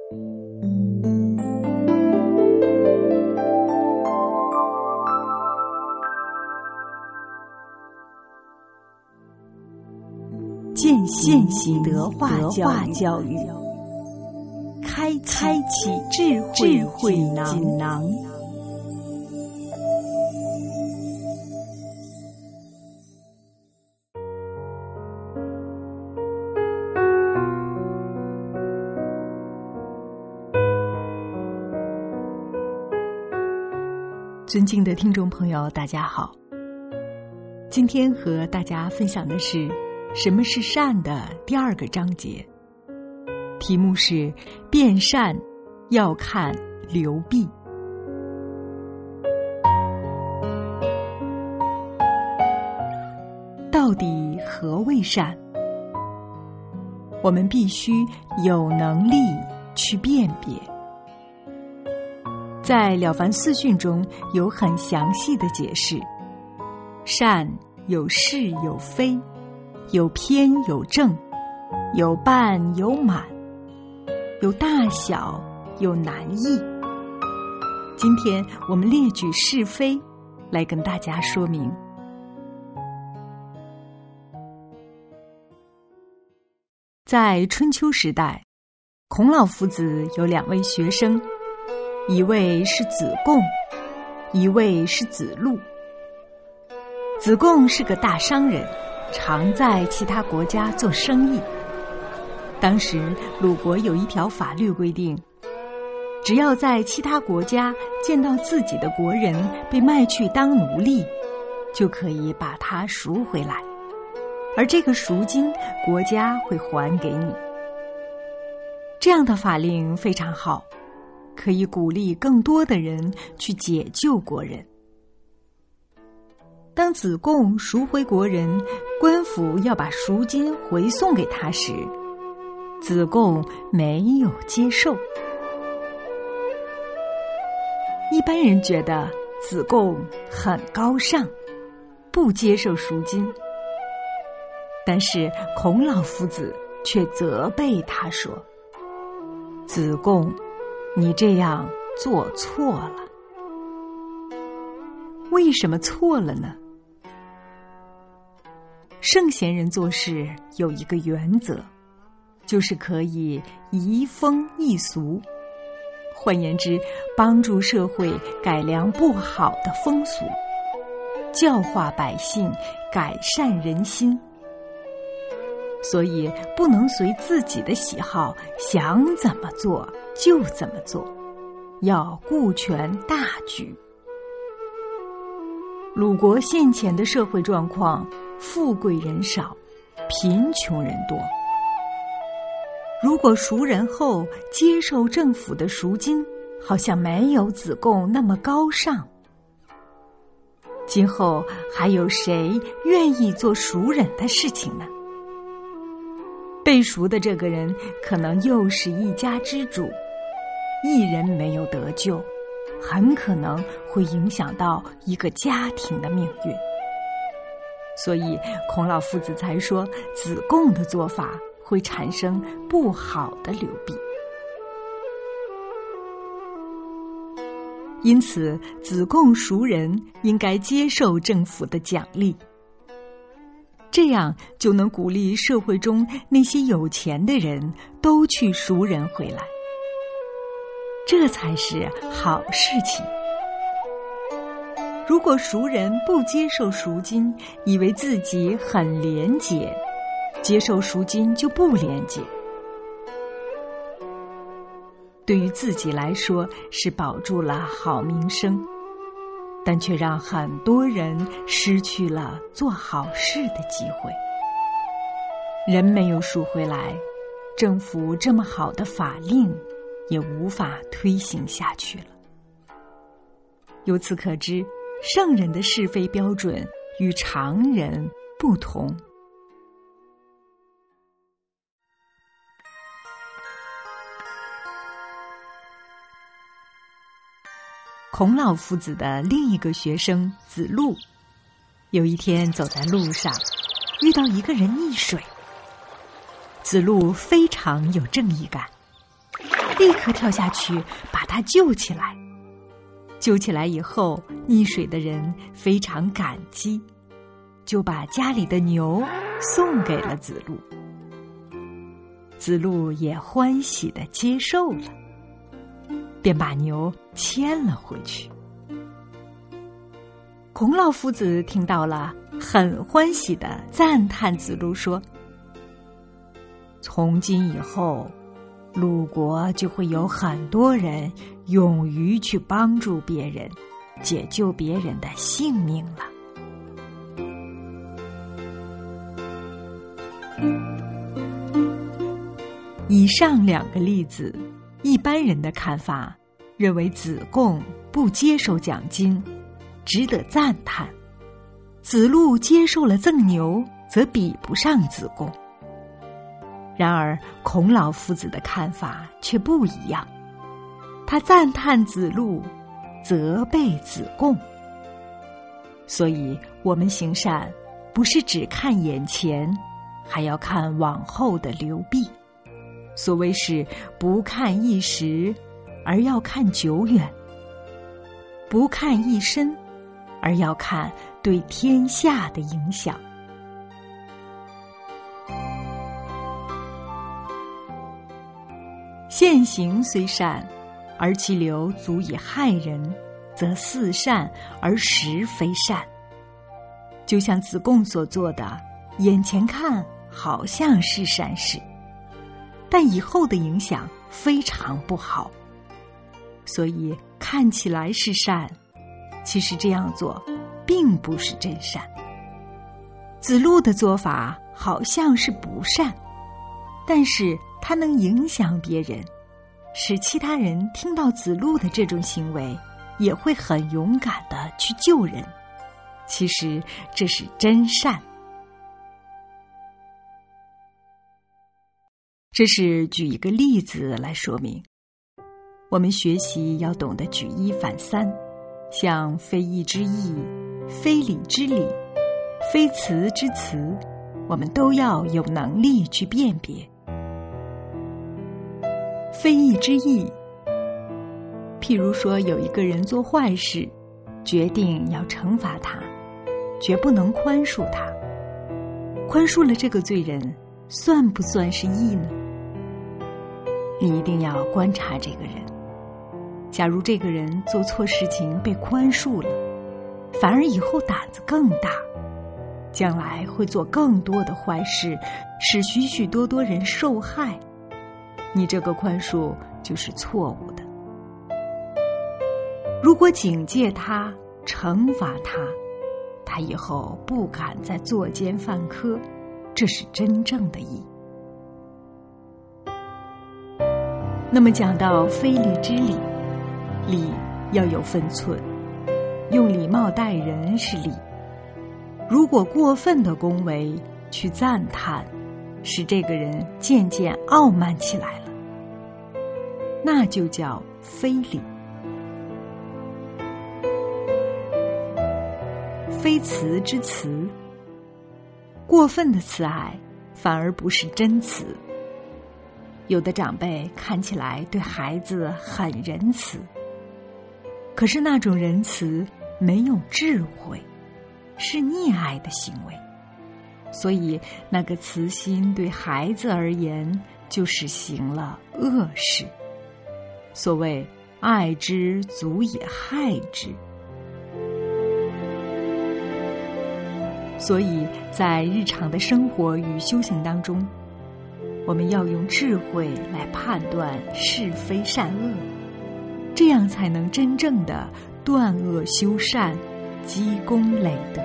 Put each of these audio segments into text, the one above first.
践行德化教育，开启智慧锦囊。尊敬的听众朋友，大家好。今天和大家分享的是什么是善的第2个章节，题目是辨善要看流弊。到底何谓善？我们必须有能力去辨别。在《了凡四训》中有很详细的解释，善有是有非，有偏有正，有半有满，有大小有难易。今天我们列举是非来跟大家说明。在春秋时代，孔老夫子有2位学生，一位是子贡，一位是子路。子贡是个大商人，常在其他国家做生意。当时鲁国有一条法律规定，只要在其他国家见到自己的国人被卖去当奴隶，就可以把他赎回来，而这个赎金国家会还给你。这样的法令非常好，可以鼓励更多的人去解救国人。当子贡赎回国人，官府要把赎金回送给他时，子贡没有接受。一般人觉得子贡很高尚，不接受赎金，但是孔老夫子却责备他说：子贡，你这样做错了。为什么错了呢？圣贤人做事有一个原则，就是可以移风易俗，换言之，帮助社会改良不好的风俗，教化百姓，改善人心。所以不能随自己的喜好想怎么做就怎么做，要顾全大局。鲁国现前的社会状况，富贵人少，贫穷人多。如果赎人后接受政府的赎金，好像没有子贡那么高尚。今后还有谁愿意做赎人的事情呢？被赎的这个人可能又是一家之主，一人没有得救，很可能会影响到一个家庭的命运。所以孔老夫子才说子贡的做法会产生不好的流弊。因此子贡赎人应该接受政府的奖励，这样就能鼓励社会中那些有钱的人都去赎人回来，这才是好事情。如果赎人不接受赎金，以为自己很廉洁，接受赎金就不廉洁。对于自己来说是保住了好名声，但却让很多人失去了做好事的机会。人没有赎回来，政府这么好的法令也无法推行下去了。由此可知，圣人的是非标准与常人不同。孔老夫子的另一个学生子路，有一天走在路上，遇到一个人溺水。子路非常有正义感， 立刻跳下去把他救起来。救起来以后，溺水的人非常感激，就把家里的牛送给了子路。子路也欢喜地接受了，便把牛牵了回去。孔老夫子听到了，很欢喜地赞叹子路说：“从今以后，鲁国就会有很多人勇于去帮助别人，解救别人的性命了。”以上两个例子，一般人的看法认为子贡不接受奖金，值得赞叹；子路接受了赠牛，则比不上子贡。然而孔老夫子的看法却不一样，他赞叹子路，责备子贡。所以我们行善，不是只看眼前，还要看往后的流弊。所谓是不看一时，而要看久远；不看一身，而要看对天下的影响。现行虽善，而其流足以害人，则似善而实非善。就像子贡所做的，眼前看好像是善事，但以后的影响非常不好，所以看起来是善，其实这样做并不是真善。子路的做法好像是不善，但是他能影响别人，使其他人听到子路的这种行为，也会很勇敢地去救人。其实这是真善。这是举一个例子来说明，我们学习要懂得举一反三，像非义之义、非礼之礼、非辞之辞，我们都要有能力去辨别。非义之义，譬如说有一个人做坏事，决定要惩罚他，绝不能宽恕他。宽恕了这个罪人，算不算是义呢？你一定要观察这个人，假如这个人做错事情被宽恕了，反而以后胆子更大，将来会做更多的坏事，使许许多多人受害，你这个宽恕就是错误的。如果警戒他，惩罚他，他以后不敢再作奸犯科，这是真正的义。那么讲到非礼之礼，礼要有分寸，用礼貌待人是礼。如果过分的恭维去赞叹，使这个人渐渐傲慢起来了，那就叫非礼。非慈之慈，过分的慈爱反而不是真慈。有的长辈看起来对孩子很仁慈，可是那种仁慈没有智慧，是溺爱的行为，所以那个慈心对孩子而言就是行了恶事。所谓爱之足以害之。所以在日常的生活与修行当中，我们要用智慧来判断是非善恶，这样才能真正的断恶修善，积功累德。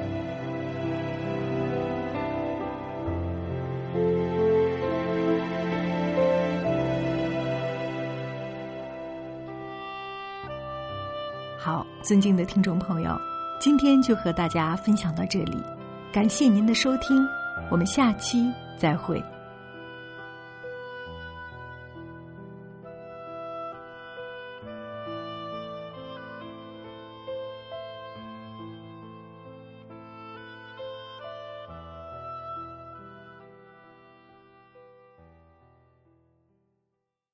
好，尊敬的听众朋友，今天就和大家分享到这里，感谢您的收听，我们下期再会。